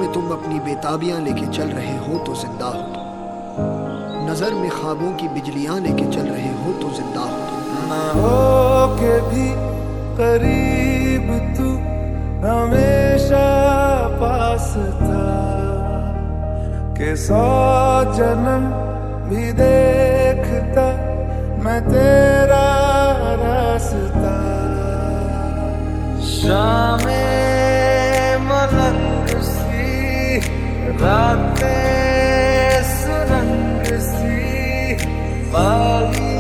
में तुम अपनी बेताबियां लेके चल रहे हो तो जिंदा हो तुम, नजर में ख्वाबों की बिजलियां लेके चल रहे हो तो जिंदा हो तुम। ना हो के भी करीब तू हमेशा पास था, के 100 जन्म भी देखता मैं तेरा रास्ता। शामें मलंग सी, रातें सुरंग सी, बागी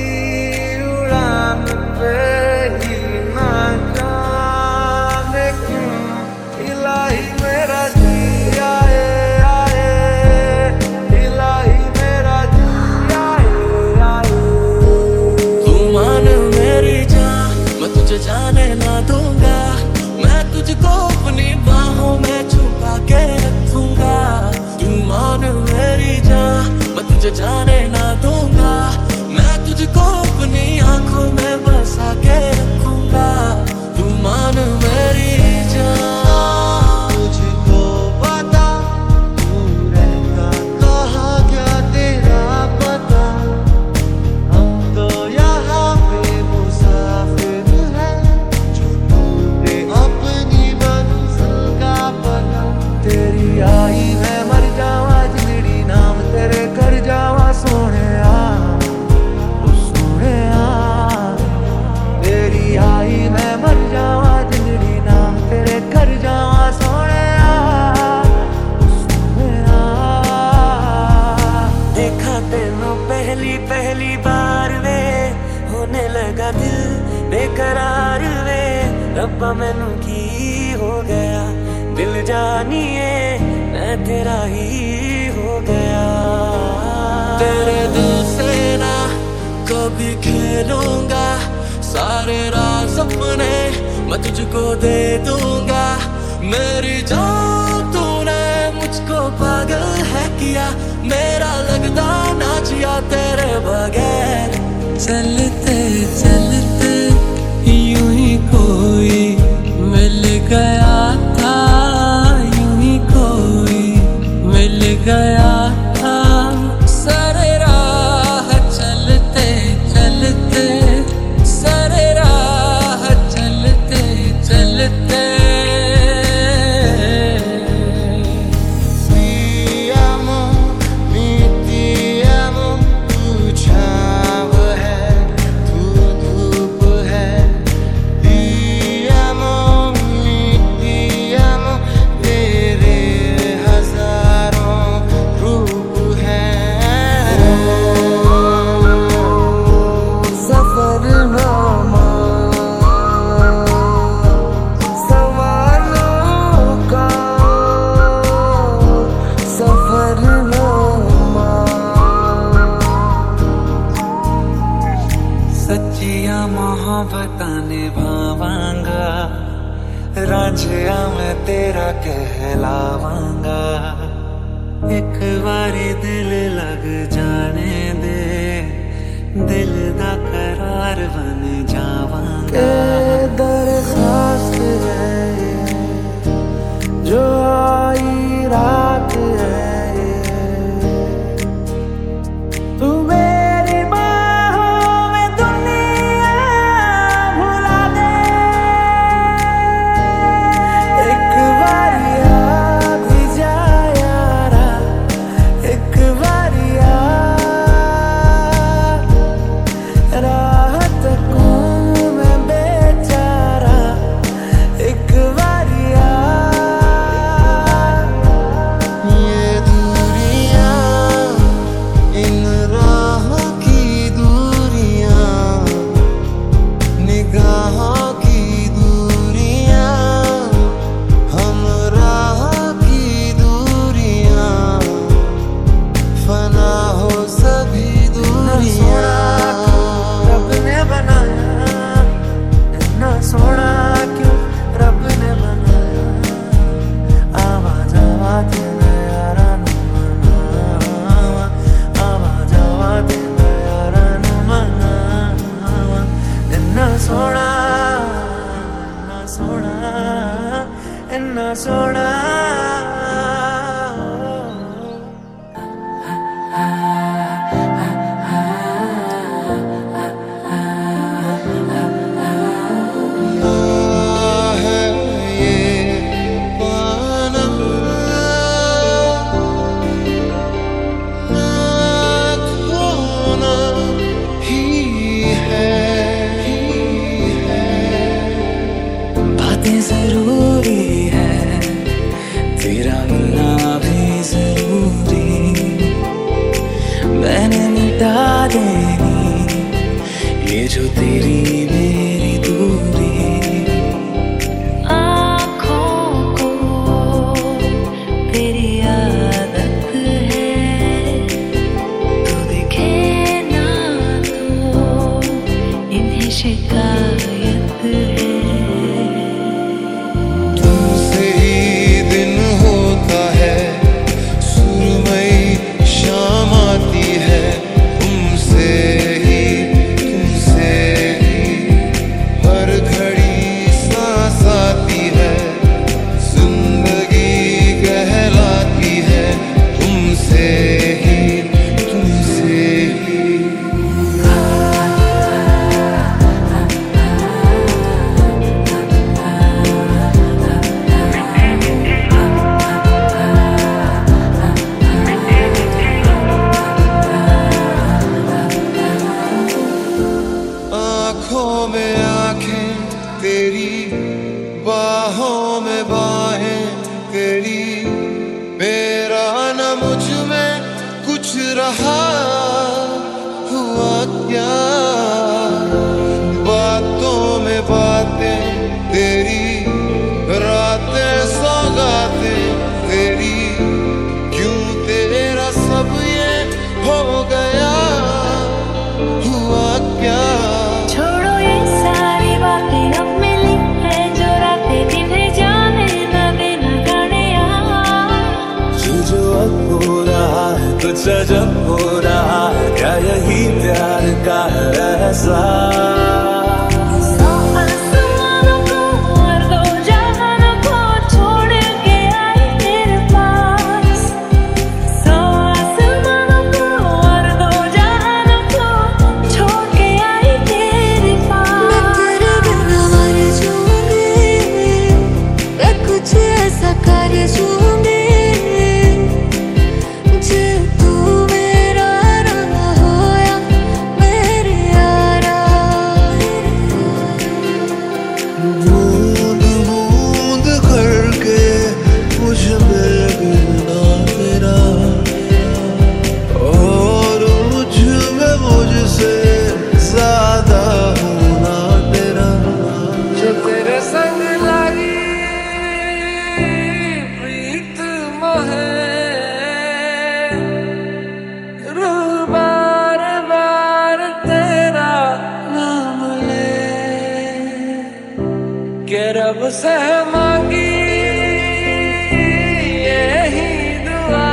उड़ान पे ही ना जाने क्यों इलाही मेरा जी आए आए, इलाही मेरा जी आए आए। तू मान मेरी जान, मैं तुझे जाने ना दूंगा, मैं तुझको अपनी बाहों में छुपा के रखूंगा। तू मान मेरी जान, मैं तुझे जाने ना दूंगा, मैं तुझको अपनी आंखों में बसा के रखूंगा। तू मान मेरी जान। तुझको पता तू रहता कहाँ, क्या तेरा पता, हम तो यहाँ पे मुसाफिर हैं, जो तूने अपनी मंजिल का पता। तेरी आई मैं मर जावा जिंदड़ी नाम तेरे कर जावा सोने सोने। तेरी आई मैं मर जावा जिंदड़ी नाम तेरे कर जावा सोने सोने। देखा तेनों पहली पहली बार वे, होने लगा दिल बेकरार वे। रब्बा मैनू की हो गया, दिल जानिए मैं तेरा ही हो गया। तेरे दिल से ना कभी खेलूंगा, सारे राज अपने मैं तुझको दे दूंगा। मेरी जान तूने मुझको पागल है किया, मेरा लगता ना जिया तेरे बगैर। चलते चलते यूं ही कोई मिल गया था, यूं ही कोई मिल गया था। सारे राह चलते चलते, सारे राह चलते चलते। Mi amor, mi ti amo, तू छाँव है, तू धूप है। Mi amor, mi ti amo, तेरे हजारों रूप हैं। सफरनामा सवालों का, सफरनामा। सच्चिया मोहब्बतां निभावांगा, रांझिया मैं तेरा कहलावांगा। एक बारी दिल लग जाने दे, दिल दा करार बन जावांगा। दरखास्त है जो आई रात है, तू मेरी बाहों में दुनिया भुला दे। एक बारी आ भी जा यारा, एक बारी आ, राहत को मैं बेचारा। एक बारी आ जो तेरी मेरी दूरी, आँखों को तेरी आदत है, तो दिखे ना तो इन्हें शिकायत है। तुमसे ही दिन होता है, सुरमई शाम आती है, तुमसे ही हर घड़ी सांस आती है, जिंदगी कहलाती है, तुमसे ही आँखों में आँखें तेरी, बाहों में बाहें तेरी, मेरा न मुझ में कुछ रहा हुआ क्या, बातों में बातें तेरी, रातें सौगातें तेरी, क्यों तेरा सब ये हो गया, हुआ क्या। छोड़ो ये सारी बातें, अब मिली है जो रातें, जिन्हें जाने न देना गाने जो अब हो रहा है कुछ अजब हो रहा है, क्या यही प्यार का ऐसा। सौ आसमानों को और दो जहानों को छोड़ के आई तेरे पास, सौ आसमानों को और दो जहानों को छोड़ के आई तेरे पास। मैं तेरे बिना मर जाऊंगी, मैं कुछ ऐसा कर जाऊंगी, जे तू मेरा ना होया मेरे यारा। बूंद बूंद करके मुझ में गिरना तेरा, और मुझ में मुझसे ज्यादा होना तेरा। जो तेरे संग लाई प्रीत मोहे, रूह बार बार तेरा नाम ले, के रब से मांगी यही दुआ,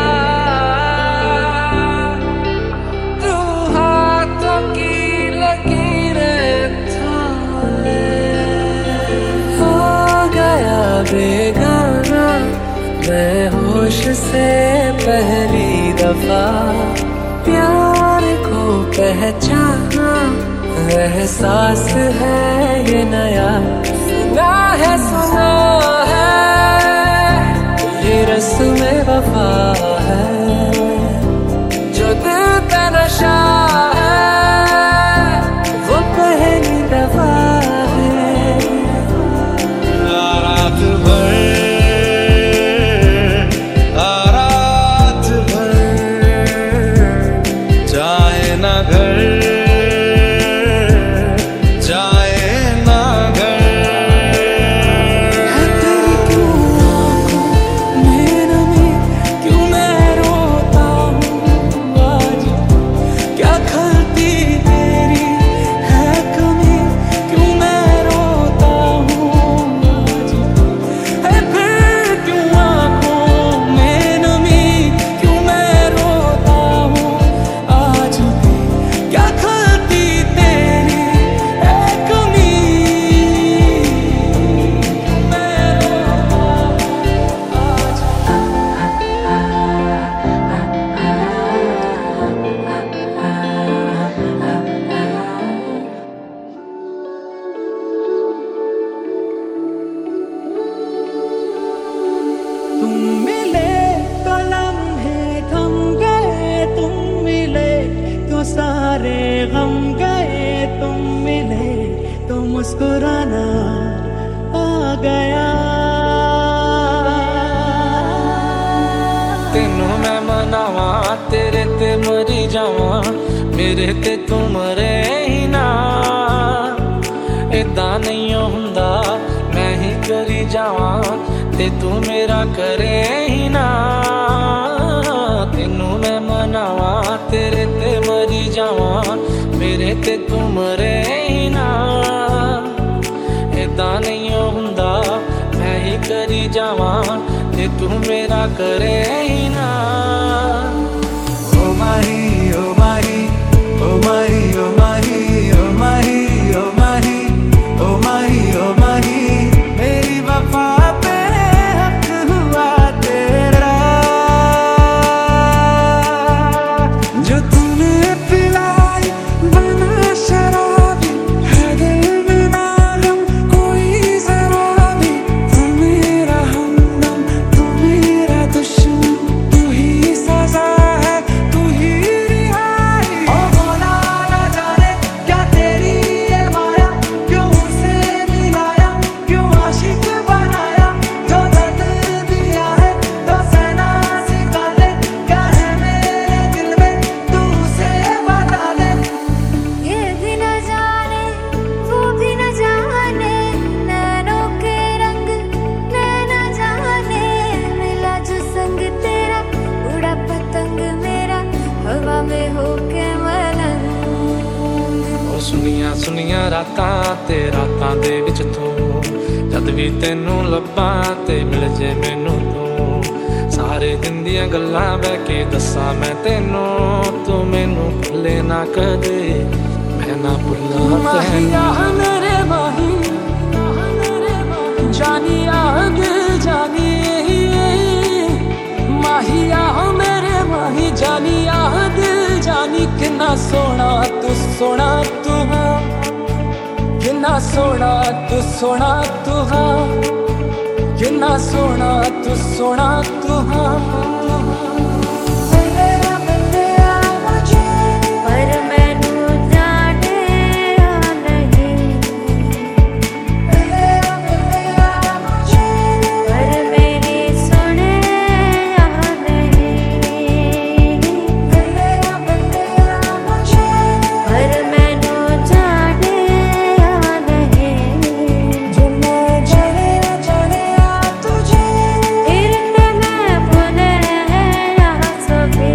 तू हाथों की लकीरें थाम ले। हो गया बेगाना मैं होश से पहली दफा, प्यार को पहचाना एहसास है ये नया, सुना है ये रस्म वफा है, जो दिल पे नशा है वो पहली दफा है। रात भर जाए ना घर, जाए ना घर। है तेरी क्यों आँखों में नमी, क्यों मैं रोता हूँ आज, क्या खलती तेरी है कमी, क्यों मैं रोता हूँ आज। है फिर क्यों आँखों में नमी, क्यों मैं रोता हूँ आज भी, क्या खलती तेरी है कमी, मैं रोता हूँ आज। तुम मिले तो लम्हे थम गए, तुम मिले तो सारे गम गए, तुम मिले तो मुस्कुराना आ गया। तेनू मैं मनावा, तेरे ते मरी जावा, मेरे ते तू मरे ही ना। करी जावा ते तू मेरा करे ही ना, तेनू मैं मनावा तेरे ते मरी जावा मेरे ते तू मरे ही ना। इदां नहीं हुंदा मैं ही करी जावा ते तू मेरा करे ही ना। ओ माही ओ माही ओ माही ओ माही ओ माही ओ माही ओ माही ओ माही मेरी वफा पे हक हुआ तेरा, जो तूने पिलाई बना शराबी है दिल में मालूम कोई जरा भी, तू मेरा हमदम तू मेरा दुश्मन तू ही सजा है तू ही रिहाई। ओ बोला ना जाने क्या तेरी ये माया, क्यों उसे मिलाया क्यों आशिक बनाया, जो दर्द दिया है तो सहना सिखा दे, क्या है मेरे दिल में तू उसे बता दे। ये भी न जाने वो भी न जाने, नैनों के रंग नैना जाने, मिला जो संग तेरा उड़ा पतंग मेरा हवा में होके मलंग। ओ सुनिया सुनिया रातां ते रातां दे विच तू, जद भी तेनू लब्बां ते मिल जे मैनू तू, सारे दिन दियां गल्लां बह के दस्सां मैं तेनू, तू मैनू भुल्ले ना कदे मैं ना भुल्लां तैनू। मेरे माही जानी आग जानी माहिया मेरे माही जानी आग जानी, किन्ना सोना तू हाँ, किन्ना सोना तू हाँ, किन्ना सोना तू हाँ। पर मैनू जाने या नहीं, पर मेरी सुने या नहीं, पर मैनू जाने या नहीं, फिर मैं भूले या सभी।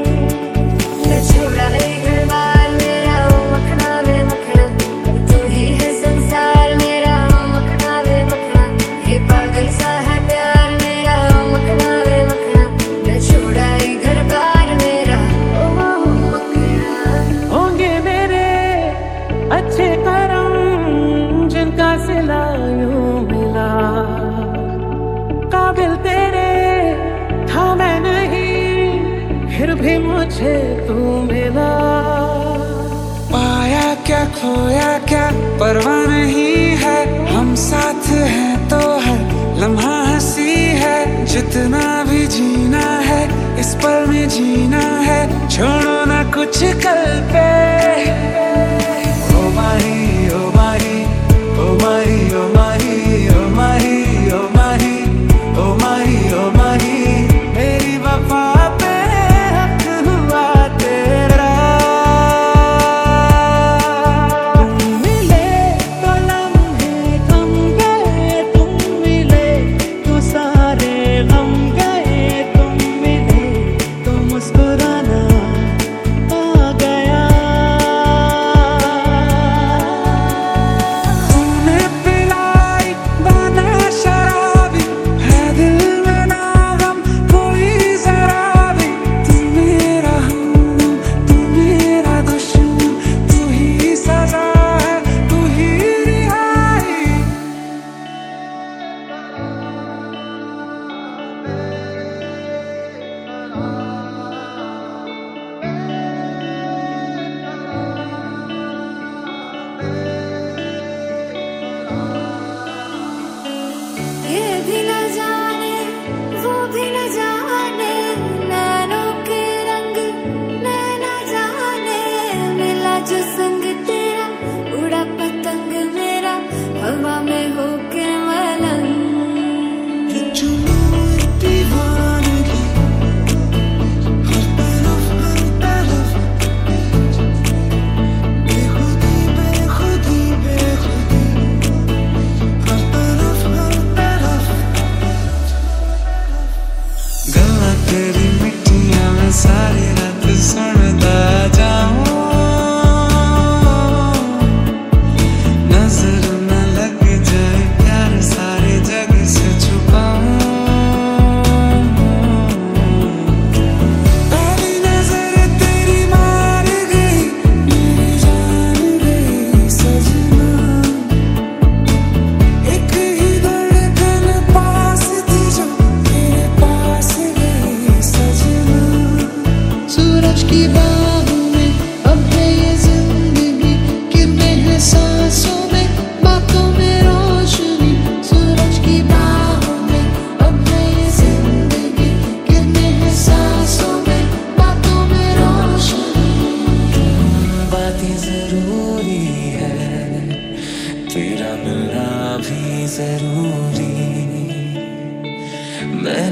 छोड़ा है घर बार मेरा ओ मखना वे मखना, तू ही है संसार मेरा ओ मखना वे मखना, ये पागल सा है प्यार मेरा ओ मखना वे मखना, मैं छोड़ा है घर बार मेरा ओ मखना। होंगे मेरे अच्छे करम जिनका सिला यूं मिला, काबिल तेरे था मैं नहीं फिर भी मुझे तू मिला। पाया क्या खोया क्या परवाह नहीं है, हम साथ हैं तो है लम्हा हंसी है, जितना भी जीना है इस पल में जीना है, छोड़ो ना कुछ कल पे। ओ माही ओ माही ओ माही ओ माही ओ माही ओ माही ओ माही ओ माही मेरी वफा पे हक हुआ तेरा, तुम मिले तो लम्हे थम गए, तुम मिले तो सारे गम गए, तुम मिले तो मुस्कुराना आ गया।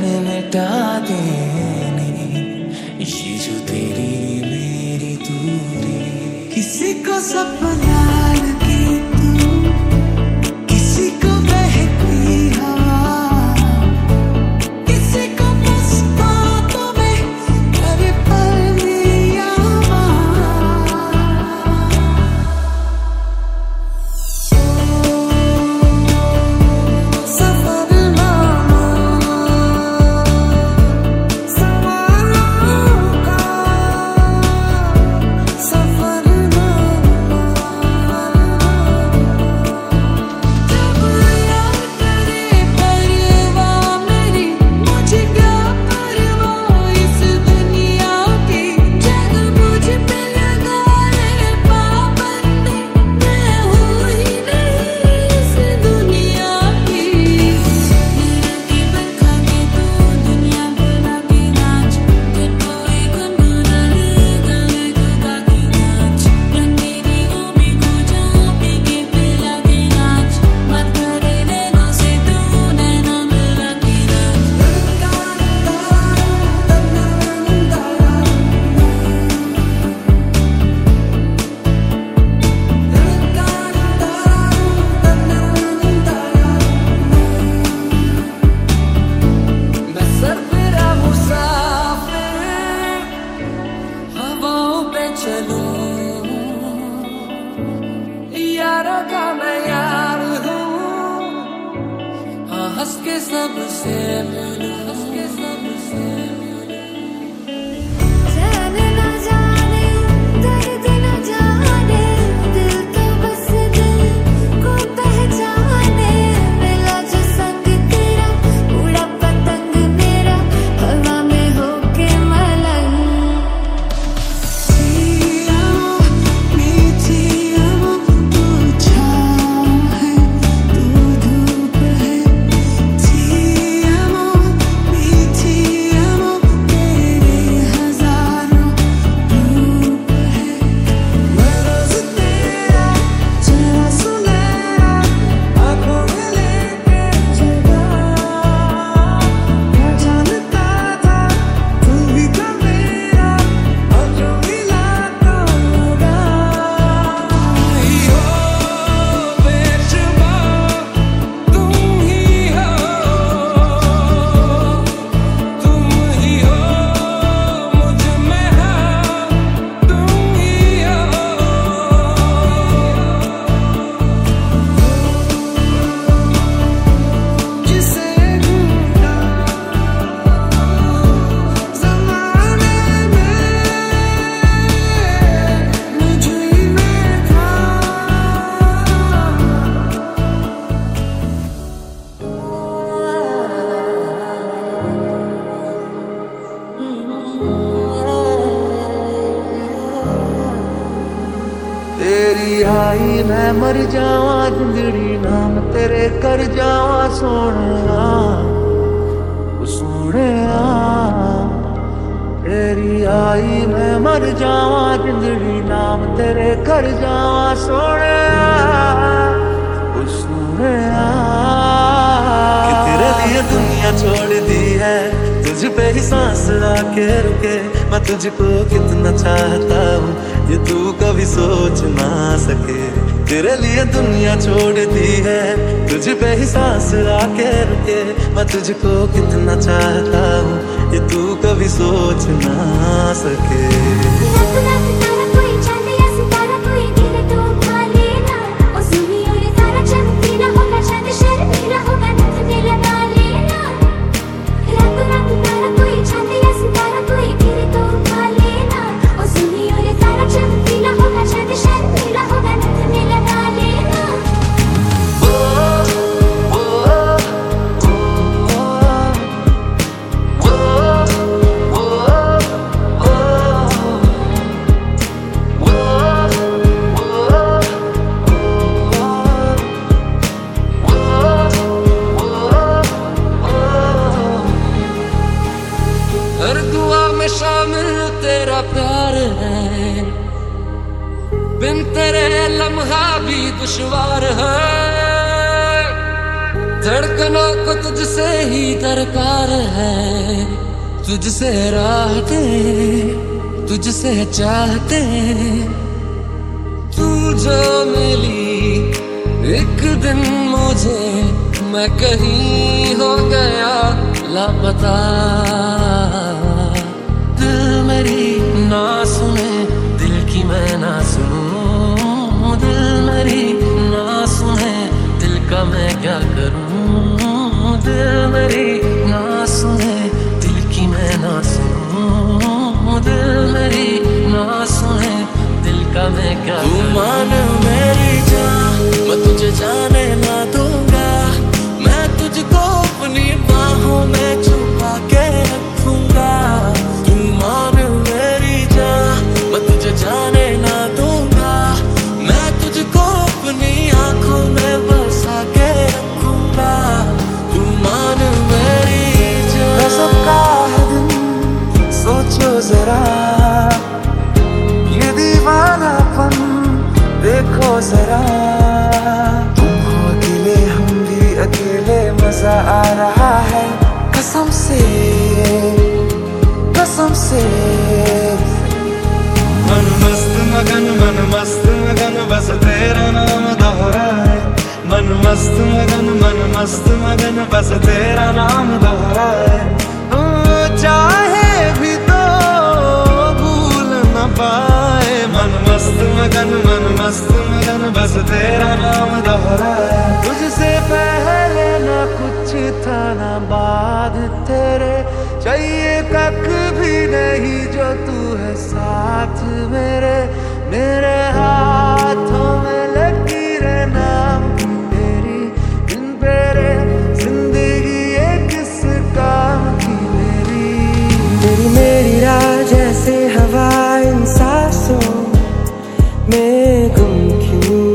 मिटा देनी, ये जो तेरी मेरी दूरी। किसी को सपना लगी तू, किसी को बहती हवा, किसी को मुस्कानों में कभी पल लिया यारों का मैं यार हूँ, हाँ हंस के सबसे मिलूं, हंस के सबसे जाने ना जाने दर्द न जाने, दिल तो बस दिल को पहचाने। मिला जो संग तेरा उड़ा पतंग मेरा, हवा में होके मलंग। तेरी आई मैं मर जावा, जिंदड़ी नाम तेरे कर जावा सोहणिया, सोहणिया। तेरी आई मैं मर जावा, जिंदड़ी नाम तेरे कर जावा सोहणिया, सोहणिया। कि तेरे लिए दुनिया छोड़ दी है, तुझ पे ही सांस आके रुके। मैं तुझको कितना चाहता हूँ ये तू कभी सोच ना सके। तेरे लिए दुनिया छोड़ दी है, तुझ पे ही सांस आके रुके। मैं तुझको कितना चाहता हूँ ये तू कभी सोच ना सके। हर दुआ में शामिल तेरा प्यार है, बिन तेरे लम्हा भी दुश्वार है। धड़कनों को तुझसे ही दरकार है, तुझसे राहतें तुझसे चाहते। तू जो मिली एक दिन मुझे, मैं कहीं हो गया लापता। दिल मेरी ना सुने, दिल की मैं ना सुनूं। दिल मेरी ना सुने, दिल का मैं क्या करूं। दिल मेरी ना सुने, दिल की मैं ना सुनूं। दिल मेरी ना सुने, दिल का मैं क्या करूं। तू मान मेरी जान, मैं तुझे जाने ना दूंगा। मैं तुझको अपनी बाहों में छुपा के रखूंगा। तू मान मेरी जान, मैं तुझे जाने ना दूंगा। मैं तुझको अपनी आंखों में बसा के रखूंगा। तू मान मेरी जान। गज़ब का है दिन, सोचो जरा ये दीवानापन देखो जरा। तुम हो अकेले, हम भी अकेले, मजा आ रहा है कसम से, कसम से। मन मस्त मगन बस तेरा नाम दोहराए। मन मस्त मगन बस तेरा नाम दोहराए। चाहे भी तो भूल न पाए। मन मस्त मगन बस तेरा नाम दोहराए। तुझसे पहले ना कुछ था ना बाद तेरे, चाहिए तक भी नहीं जो तू है साथ मेरे। मेरे हाथों में लकीरें नाम की तेरी, बिन तेरे जिंदगी ये किस काम की मेरी। तेरी मेरी राह जैसे हवा इन सांसों में गुम क्यों।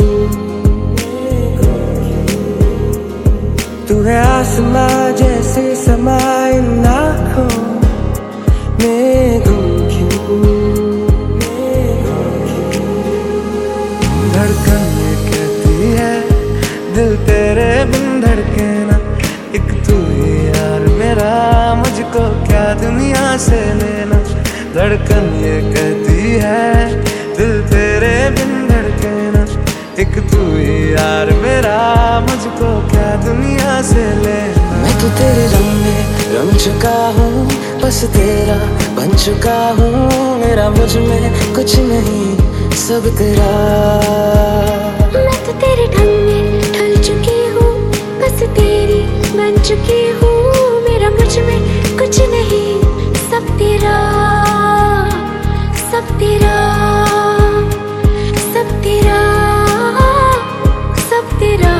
तू है आसमां जैसे समा इन आँखों में गुम क्यों। धड़कन ये कहती है दिल तेरे बिन धड़के ना। एक तू ही यार मेरा, मुझको क्या दुनिया से लेना। धड़कन ये कहती है दिल तेरे बिन धड़के ना। एक तू ही यार मेरा, मुझको क्या दुनिया से लेना। मैं तो तेरे रंग में रंग चुका हूँ, बस तेरा बन चुका हूँ। मेरा मुझ में कुछ नहीं, सब तेरा। मैं तो तेरे ढंग में ढल चुकी हूँ, बस तेरी बन चुकी हूँ। मेरा मुझ में कुछ नहीं, सब तेरा, सब तेरा, सब तेरा, सब तेरा।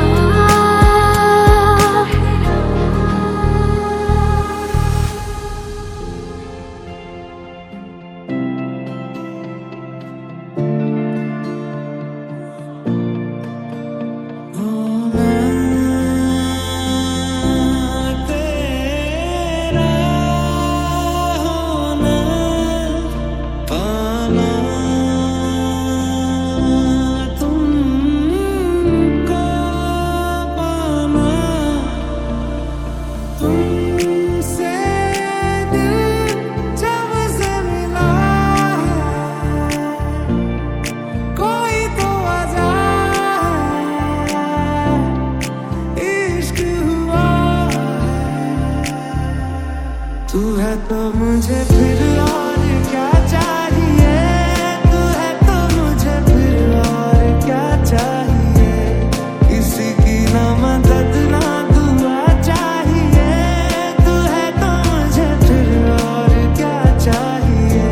तू है तो मुझे फिर और क्या चाहिए। तू है तो मुझे फिर और क्या चाहिए। किसी की ना मदद ना दुआ चाहिए। तू है तो मुझे फिर और क्या चाहिए।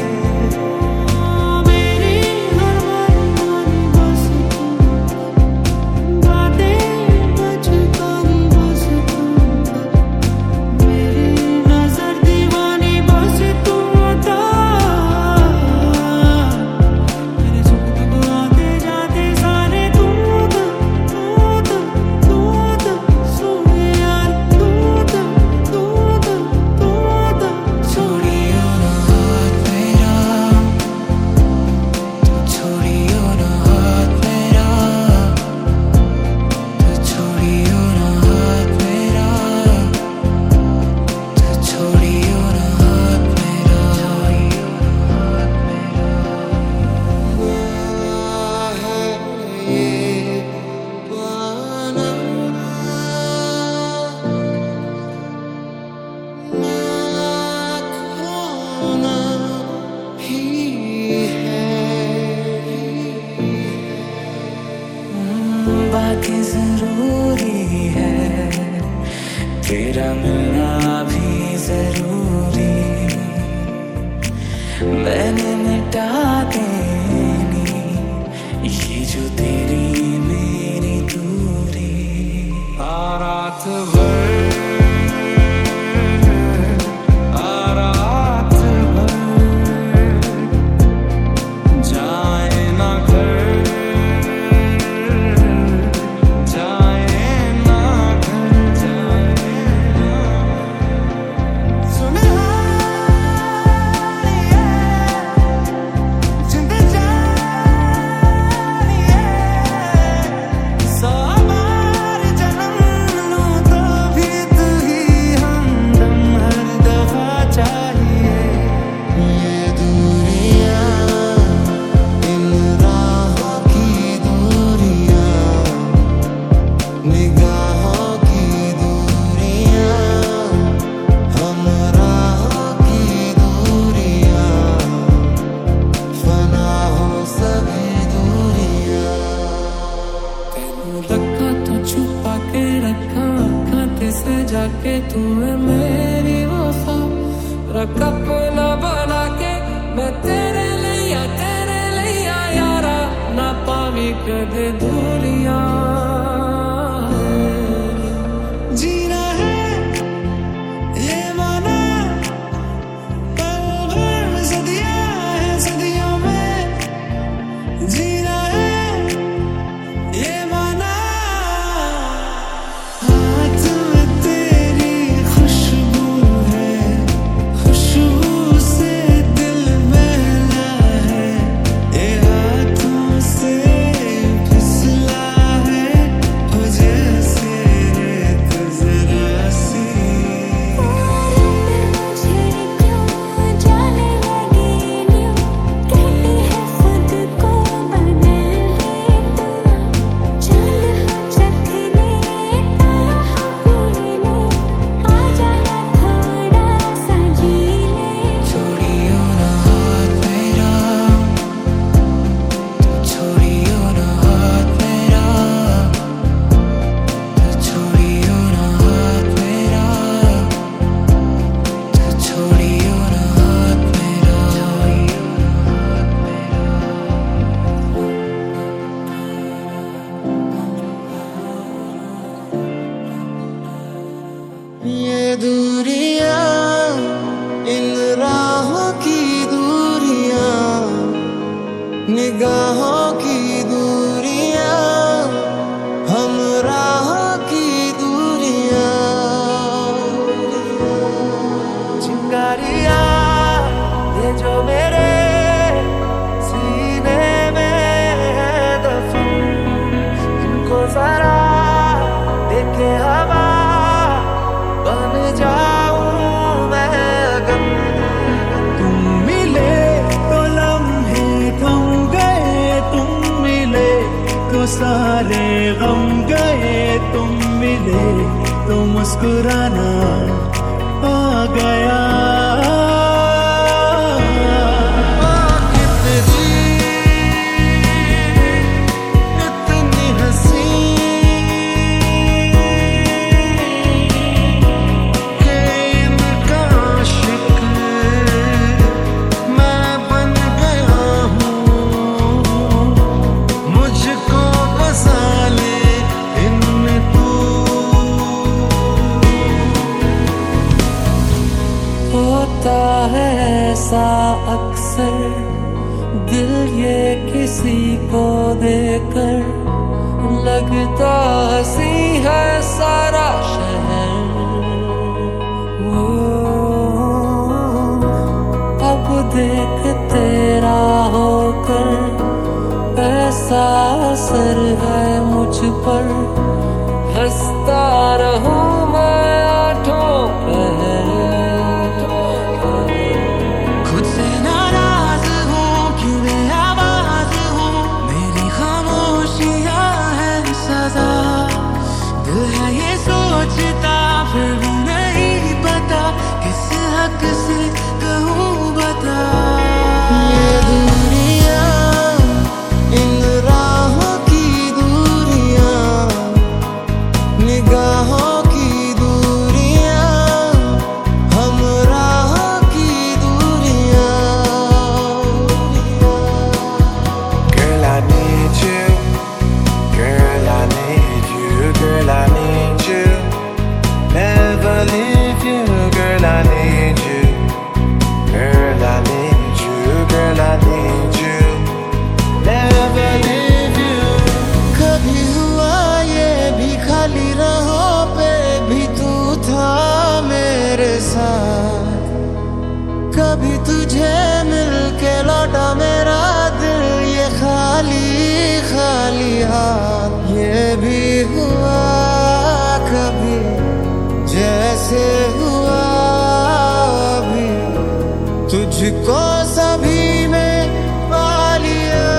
मेरी हर मनमानी बस बातें मुझको ही बस मेरी नजर दीवानी बस तू तो तेरा मिलना भी जरूरी, मैंने मिटा देनी ये जो तेरी मेरी दूरी। रात भर रात भर जाए ना घर, जाए ना घर, जाए ना। सुना जिंद जानिए सामार जन्म लो तो भी तू ही हमदम हर दफा चाहिए। ये दूरियां इन राहों की दूरियां, निगाहों की दूरियां, हम राहों की दूरियां, फना हो सभी दूरियां। तेनू लगा तो छुपा के रखा खाते से जाके तू है मेरी वफा, रखा अपना बना के मैं तेरे लिया यारा, ना पावी कदे दूरियां। जीना है ये माना पल भर सदियां है सदियों में, जीना है ये माना हाथ में तेरी खुशबू है, खुशबू से दिल बहला है, ये हाथों से फिसला है हो जैसे रेत जरा सी। मुझे क्यों जाने लगी न्यू, कहती है खुद को बदल ले तू, चल हम चखने ताहा पीने, आ जाना थोड़ा सा जी ले। छोड़ियो ना हाथ मेरा, छोड़ियो ना हाथ मेरा, छोड़ियो ना हाथ मेरा, छोड़ियो ना हाथ मेरा। ये दूरियां इन राहों की दूरियां, निगाहों की दूरियां, हम राहों की दूरियां। चिंगारियां ये जो मेरे सीने में है दफन, इनको जरा देखे हवा बन जाऊं मैं अगन। तुम मिले तो लम्हे थम गए, तुम मिले तो सारे गम गए, तुम मिले तो मुस्कुराना आ गया। इतनी हंसी कि इनका आशिक मैं बन गया हूँ, मुझको बसा ले इनमें तू। होता है ऐसा अक्सर, दिल ये किसी को देकर लगता हंसी है सारा शहर। वो अब देख तेरा होकर ऐसा असर है मुझ पर, हंसता रहूं मैं आठों पहर। खुद से नाराज हूँ क्यों बेआवाज हूँ, मेरी खामोशियाँ है सजा। दिल है ये सोचता फिर भी नहीं पता, किस हक से कहूँ बता। ये दूरियां इन राहों की दूरियां, तुझको सभी में पा लिया।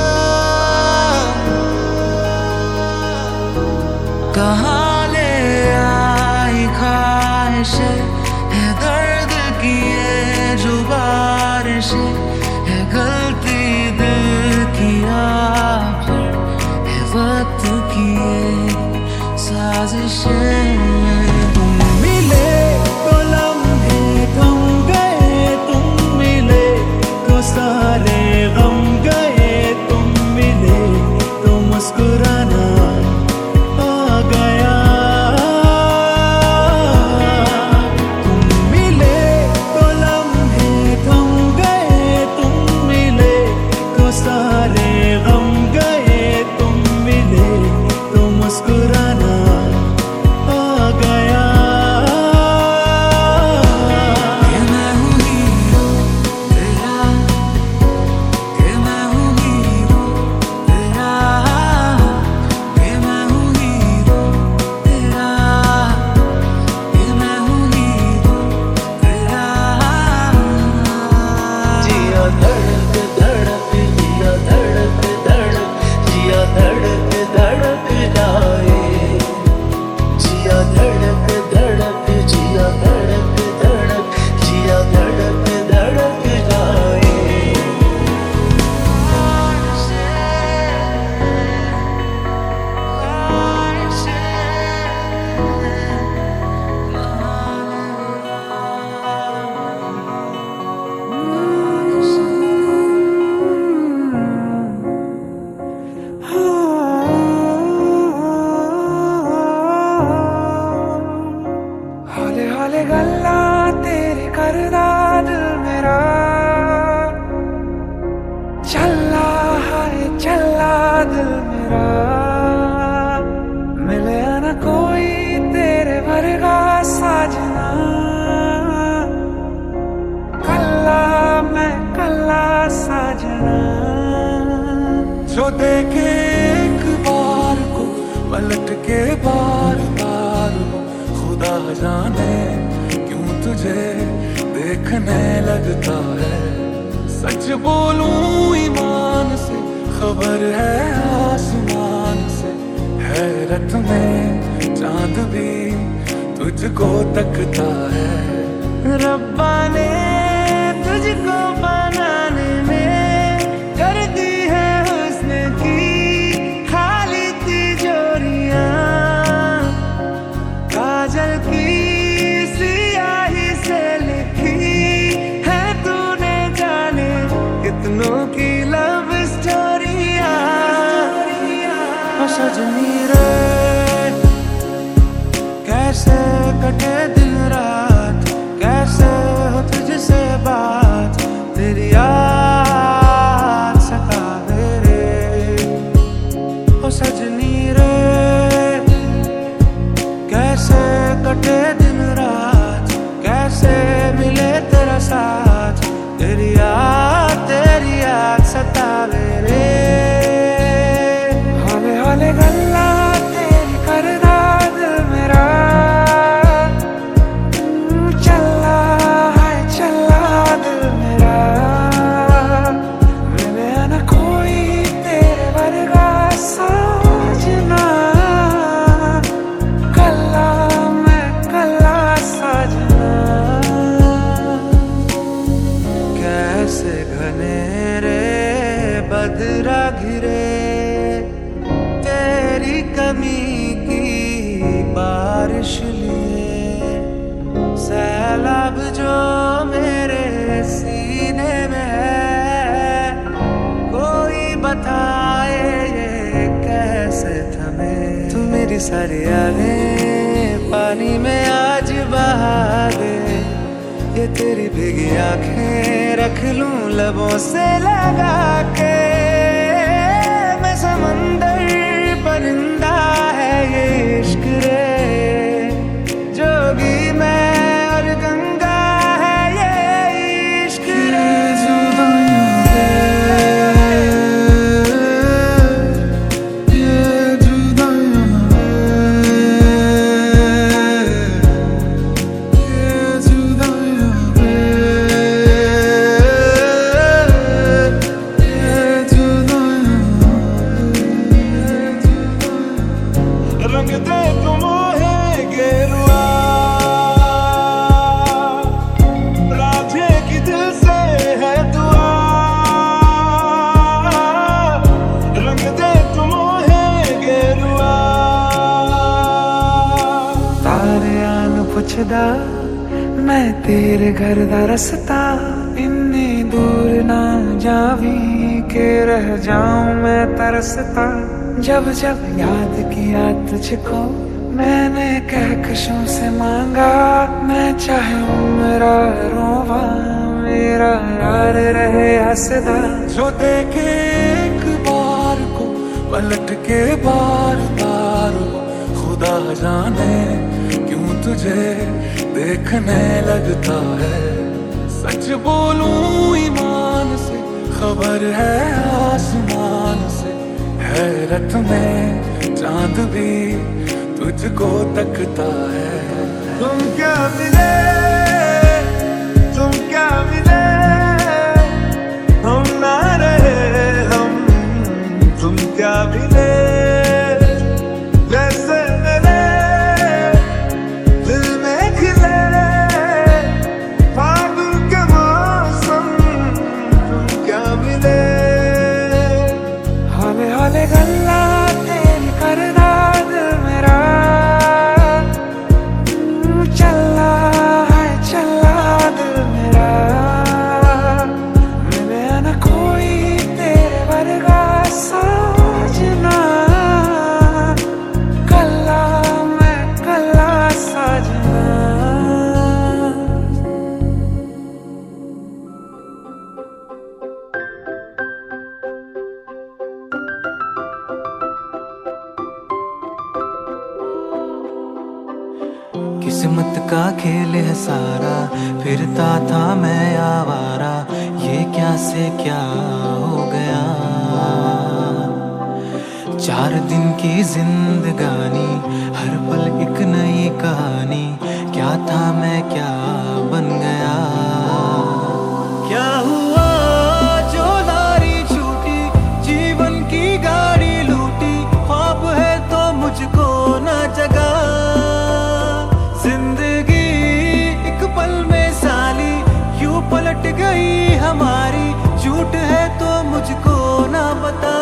कहाँ ले आई ख्वाहिशें, है दर्द की ये जो बारिशें, है गलती दिल किया फिर, है वक्त की ये साजिशें। तुम मिले तो लम्हे थम गए, तुम मिले तो सारे गम गए, तुम मिले तो मुस्कुराना आ गया। तुम मिले तो लम्हे थम गए, तुम मिले तो सारे गम गए, तुम मिले तो मुस्कुराना आ गया। कि मैं हूँ हीरो तेरा, कि मैं हूँ हीरो तेरा, कि मैं हूँ हीरो तेरा, कि मैं हूँ हीरो तेरा। जिया धड़क धड़क, जिया धड़क धड़क, जिया धड़क धड़क जाए, जिया धड़क धड़क, जिया धड़क धड़क, जिया धड़क धड़क जाए। हौले हौले गल्ला तेरे करदा दिल मेरा, चला है चला दिल मेरा। मिले न कोई तेरे वर्गा साजना, कल्ला मैं कल्ला साजना। जो देखे एक बार को पलट के बार बार वो, खुदा जाने क्यों तुझे देखने लगता है। सच बोलूं ईमान से, खबर है आसमान से, हैरत में चांद भी तुझको तकता है। रब्बा ने तुझको बनाने में कर दी है हुस्न की खाली तिजोरियां, काजल की सियाही से लिखी है तूने जाने कितनों की लव स्टोरियां। ओ सजनी रे कैसे कटे दिन रात, कैसे हो तुझसे बात, तेरी याद सतावे रे। ओ सजनी रे कैसे कटे दिन रात, कैसे मिले तेरा साथ, तेरी याद सतावे रे। हौले हौले गल्ला तेरी करदा दिल मेरा, चला है चला दिल मेरा। मिले न कोई तेरे वर्गा साजना, कल्ला मैं कल्ला साजना। कैसे घनेरे बदरा घिरे, तेरी कमी की बारिश लिए, सैलाब जो मेरे सीने में है, कोई बताए ये कैसे थमे। तू मेरी सारी यादें पानी में आज बहा दे, ये तेरी भीगी आंखें रख लूं लबों से लगा के। मैं समंदर परिंदा है ये इश्क रे, जोगी मैं और गंगा है ये इश्क रे। तेरे घर दा रस्ता इन्नी दूर ना जावी के रह जाऊं मैं तरसता। जब जब याद किया तुझको मैंने कहकशों से मांगा, मैं चाहे मेरा रोवा मेरा यार रहे हंसदा। जो देखे एक बार को पलट के बार बार खुदा जाने क्यों तुझे देखने लगता है। सच बोलूं ईमान से खबर है आसमान से, हैरत में चांद भी तुझको तकता है। तुम क्या मिले हम ना रहे हम, तुम क्या मिले जैसे मेरे दिल में खिले फागुन के मौसम। तुम क्या मिले हाले हाले गल्ला तेरी करदा दिल मेरा चला है चला दिल मेरा। मिले ना कोई तेरे वर्गा साजना, कल्ला मैं कल्ला साजना। किस्मत का खेल है सारा, फिरता था मैं आवारा, ये क्या से क्या हो गया। 4 दिन की जिंदगानी हर पल एक नई कहानी, क्या था मैं क्या बन गया। क्या हुआ जो दारी छूटी जीवन की गाड़ी लूटी, ख्वाब है तो मुझको न जगा। जिंदगी एक पल में साली यूं पलट गई हमारी, झूठ है तो मुझको ना पता।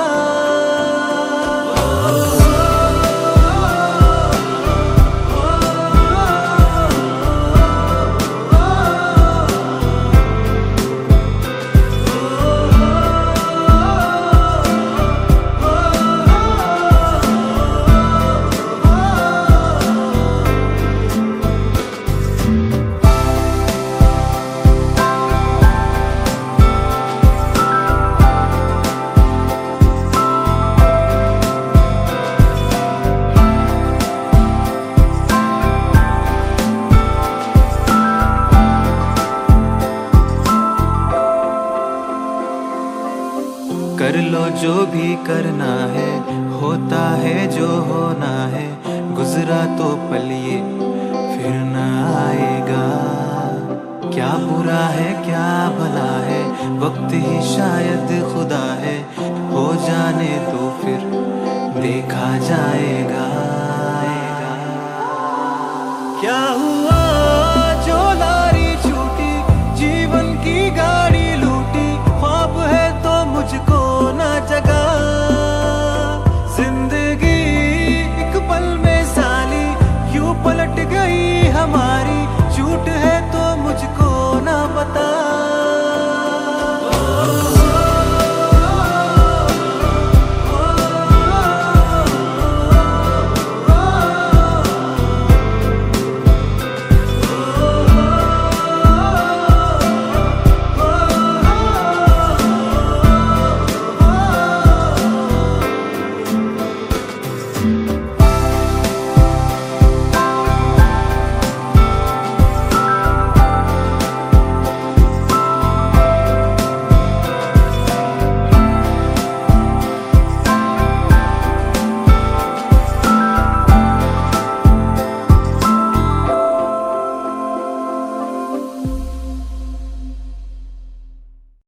कर लो जो भी करना है, होता है जो होना है, गुजरा तो पल ये फिर न आएगा। क्या बुरा है क्या भला है, वक्त ही शायद खुदा है, हो जाने तो फिर देखा जाएगा। क्या हुआ